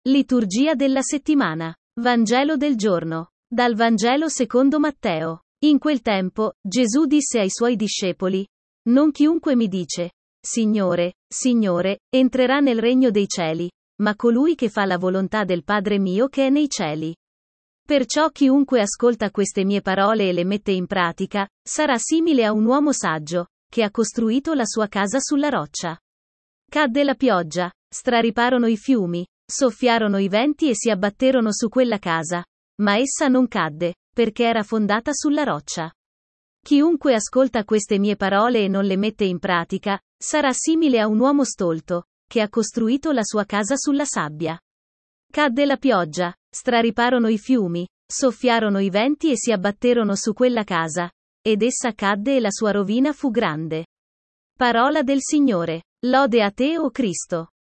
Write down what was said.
Liturgia della settimana. Vangelo del giorno. Dal Vangelo secondo Matteo. In quel tempo, Gesù disse ai suoi discepoli: Non chiunque mi dice, Signore, Signore, entrerà nel regno dei cieli, ma colui che fa la volontà del Padre mio che è nei cieli. Perciò chiunque ascolta queste mie parole e le mette in pratica, sarà simile a un uomo saggio, che ha costruito la sua casa sulla roccia. Cadde la pioggia, strariparono i fiumi, soffiarono i venti e si abbatterono su quella casa, ma essa non cadde, perché era fondata sulla roccia. Chiunque ascolta queste mie parole e non le mette in pratica, sarà simile a un uomo stolto, che ha costruito la sua casa sulla sabbia. Cadde la pioggia, strariparono i fiumi, soffiarono i venti e si abbatterono su quella casa, ed essa cadde e la sua rovina fu grande. Parola del Signore. Lode a te, o Cristo.